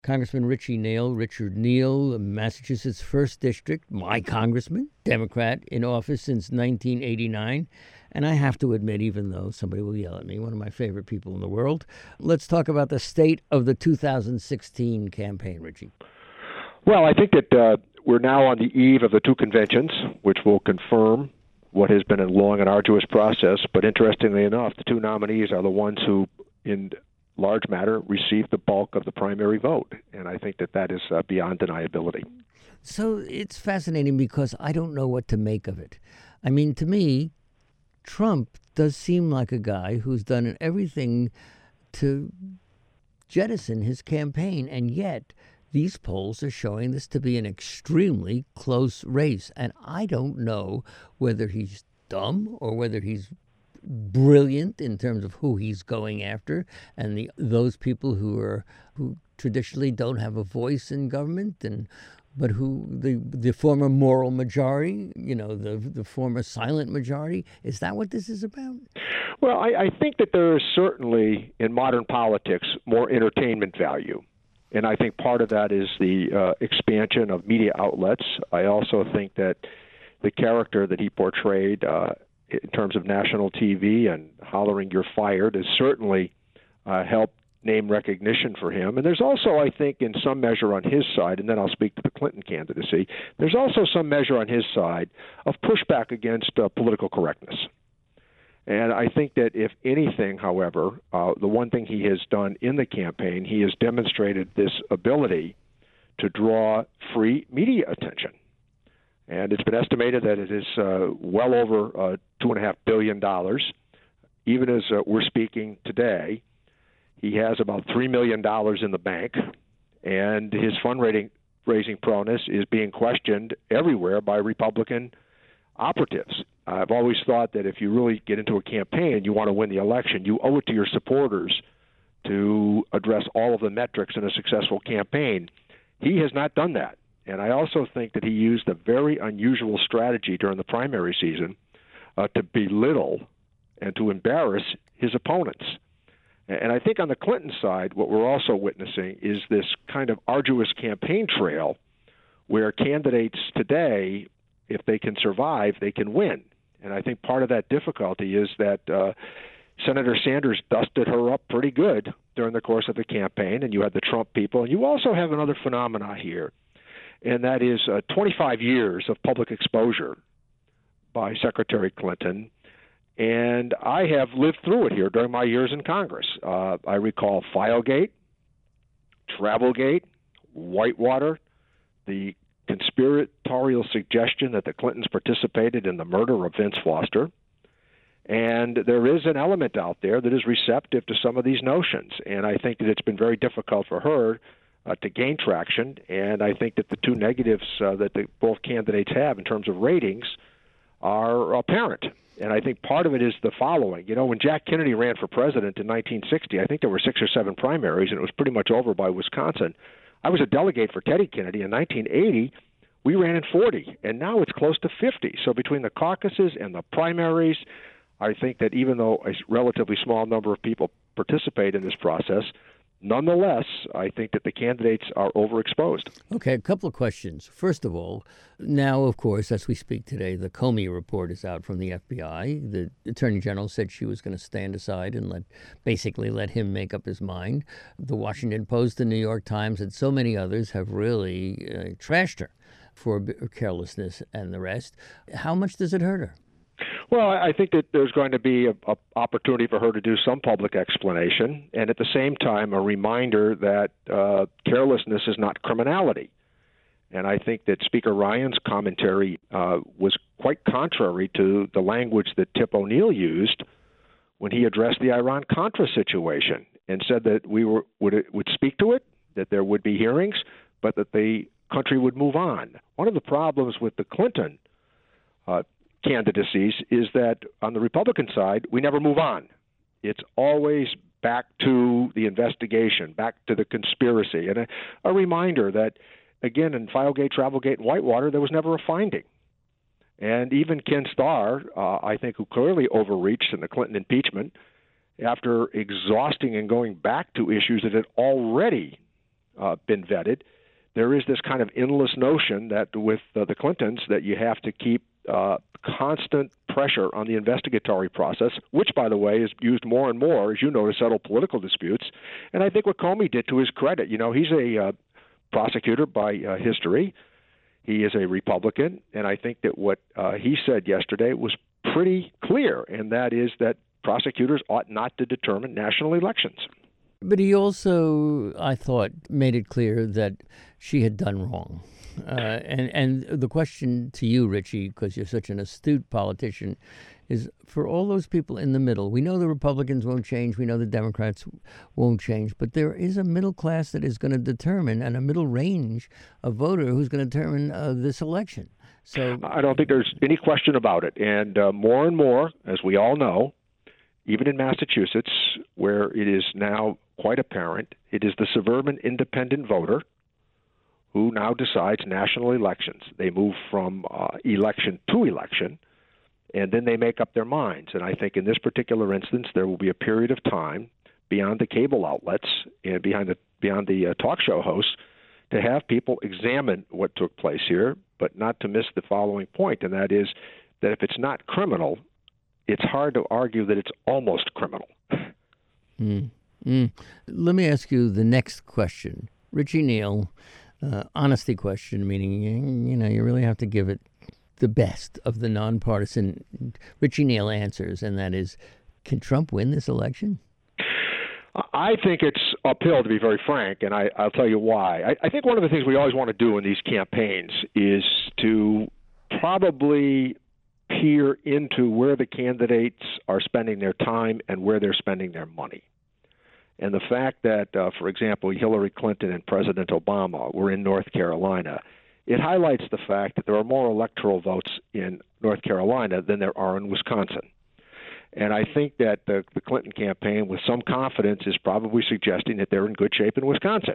Congressman Richard Neal, Massachusetts 1st District, my congressman, Democrat in office since 1989. And I have to admit, even though somebody will yell at me, one of my favorite people in the world. Let's talk about the state of the 2016 campaign, Richie. Well, I think that we're now on the eve of the two conventions, which will confirm what has been a long and arduous process. But interestingly enough, the two nominees are the ones who, in large matter, received the bulk of the primary vote. And I think that is beyond deniability. So it's fascinating because I don't know what to make of it. I mean, to me, Trump does seem like a guy who's done everything to jettison his campaign, and yet these polls are showing this to be an extremely close race. And I don't know whether he's dumb or whether he's brilliant in terms of who he's going after, and those people who traditionally don't have a voice in government, but who the former moral majority, the former silent majority. Is that what this is about? Well, I think that there is certainly in modern politics more entertainment value. And I think part of that is the expansion of media outlets. I also think that the character that he portrayed in terms of national TV and hollering "you're fired" has certainly helped name recognition for him. And there's also, I think, in some measure on his side, and then I'll speak to the Clinton candidacy, there's also some measure on his side of pushback against political correctness. And I think that if anything, however, the one thing he has done in the campaign, he has demonstrated this ability to draw free media attention. And it's been estimated that it is well over $2.5 billion. Even as we're speaking today, he has about $3 million in the bank, and his fundraising proneness is being questioned everywhere by Republican operatives. I've always thought that if you really get into a campaign and you want to win the election, you owe it to your supporters to address all of the metrics in a successful campaign. He has not done that. And I also think that he used a very unusual strategy during the primary season to belittle and to embarrass his opponents. And I think on the Clinton side, what we're also witnessing is this kind of arduous campaign trail where candidates today, if they can survive, they can win. And I think part of that difficulty is that Senator Sanders dusted her up pretty good during the course of the campaign, and you had the Trump people. And you also have another phenomena here, and that is 25 years of public exposure by Secretary Clinton. And I have lived through it here during my years in Congress. I recall Filegate, Travelgate, Whitewater, the conspiratorial suggestion that the Clintons participated in the murder of Vince Foster. And there is an element out there that is receptive to some of these notions. And I think that it's been very difficult for her to gain traction. And I think that the two negatives that both candidates have in terms of ratings are apparent. And I think part of it is the following. You know, when Jack Kennedy ran for president in 1960, I think there were 6 or 7 primaries, and it was pretty much over by Wisconsin. I was a delegate for Teddy Kennedy. In 1980, we ran in 40, and now it's close to 50. So between the caucuses and the primaries, I think that even though a relatively small number of people participate in this process, nonetheless, I think that the candidates are overexposed. Okay, a couple of questions. First of all, now, of course, as we speak today, the Comey report is out from the FBI. The Attorney General said she was going to stand aside and basically let him make up his mind. The Washington Post, the New York Times, and so many others have really trashed her for carelessness and the rest. How much does it hurt her? Well, I think that there's going to be an opportunity for her to do some public explanation, and at the same time, a reminder that carelessness is not criminality. And I think that Speaker Ryan's commentary was quite contrary to the language that Tip O'Neill used when he addressed the Iran-Contra situation and said that we would speak to it, that there would be hearings, but that the country would move on. One of the problems with the Clinton candidacies is that on the Republican side, we never move on. It's always back to the investigation, back to the conspiracy. And a reminder that, again, in Filegate, Travelgate, and Whitewater, there was never a finding. And even Ken Starr, I think, who clearly overreached in the Clinton impeachment, after exhausting and going back to issues that had already been vetted. There is this kind of endless notion that with the Clintons that you have to keep constant pressure on the investigatory process, which, by the way, is used more and more, as you know, to settle political disputes. And I think what Comey did, to his credit, he's a prosecutor by history. He is a Republican, and I think that what he said yesterday was pretty clear, and that is that prosecutors ought not to determine national elections. But he also, I thought, made it clear that she had done wrong. And the question to you, Richie, because you're such an astute politician, is for all those people in the middle. We know the Republicans won't change. We know the Democrats won't change. But there is a middle class that is going to determine, and a middle range of voter who's going to determine this election. So I don't think there's any question about it. And more and more, as we all know, even in Massachusetts, where it is now quite apparent, it is the suburban independent voter who now decides national elections. They move from election to election, and then they make up their minds. And I think in this particular instance, there will be a period of time beyond the cable outlets and beyond the talk show hosts to have people examine what took place here, but not to miss the following point, and that is that if it's not criminal, it's hard to argue that it's almost criminal. Let me ask you the next question. Richie Neal, honesty question, meaning, you really have to give it the best of the nonpartisan Richie Neal answers, and that is, can Trump win this election? I think it's uphill, to be very frank, and I'll tell you why. I think one of the things we always want to do in these campaigns is to probably peer into where the candidates are spending their time and where they're spending their money. And the fact that, for example, Hillary Clinton and President Obama were in North Carolina, it highlights the fact that there are more electoral votes in North Carolina than there are in Wisconsin. And I think that the Clinton campaign, with some confidence, is probably suggesting that they're in good shape in Wisconsin.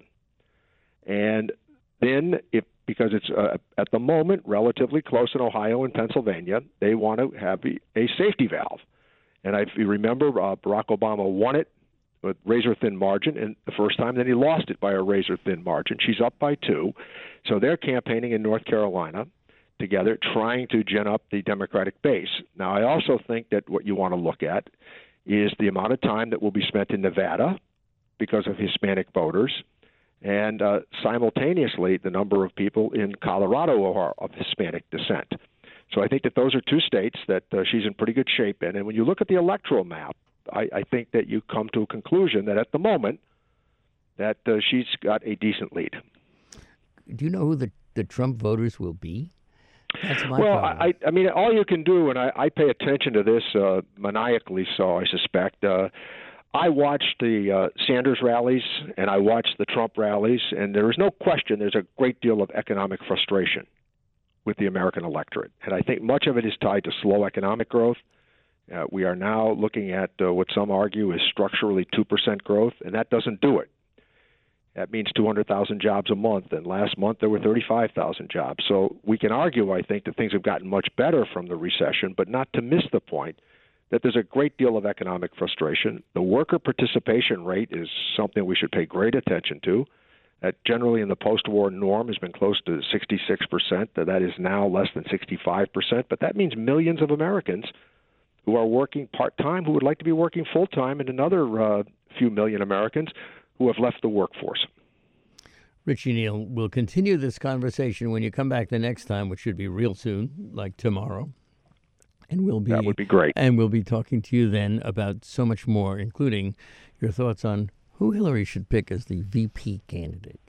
And then, because it's at the moment relatively close in Ohio and Pennsylvania, they want to have a safety valve. And if you remember, Barack Obama won it with razor-thin margin and the first time, then he lost it by a razor-thin margin. She's up by 2. So they're campaigning in North Carolina together, trying to gin up the Democratic base. Now, I also think that what you want to look at is the amount of time that will be spent in Nevada because of Hispanic voters, and simultaneously the number of people in Colorado who are of Hispanic descent. So I think that those are 2 states that she's in pretty good shape in. And when you look at the electoral map, I think that you come to a conclusion that at the moment that she's got a decent lead. Do you know who the Trump voters will be? That's my problem. I mean, all you can do, and I pay attention to this maniacally so, I suspect. I watched the Sanders rallies and I watched the Trump rallies, and there is no question there's a great deal of economic frustration with the American electorate. And I think much of it is tied to slow economic growth. We are now looking at what some argue is structurally 2% growth, and that doesn't do it. That means 200,000 jobs a month, and last month there were 35,000 jobs. So we can argue, I think, that things have gotten much better from the recession, but not to miss the point that there's a great deal of economic frustration. The worker participation rate is something we should pay great attention to. That generally in the post-war norm has been close to 66%. That is now less than 65%, but that means millions of Americans who are working part-time who would like to be working full-time, and another few million Americans who have left the workforce. Richie Neal, we'll continue this conversation when you come back the next time, which should be real soon, like tomorrow. And that would be great. And we'll be talking to you then about so much more, including your thoughts on who Hillary should pick as the VP candidate.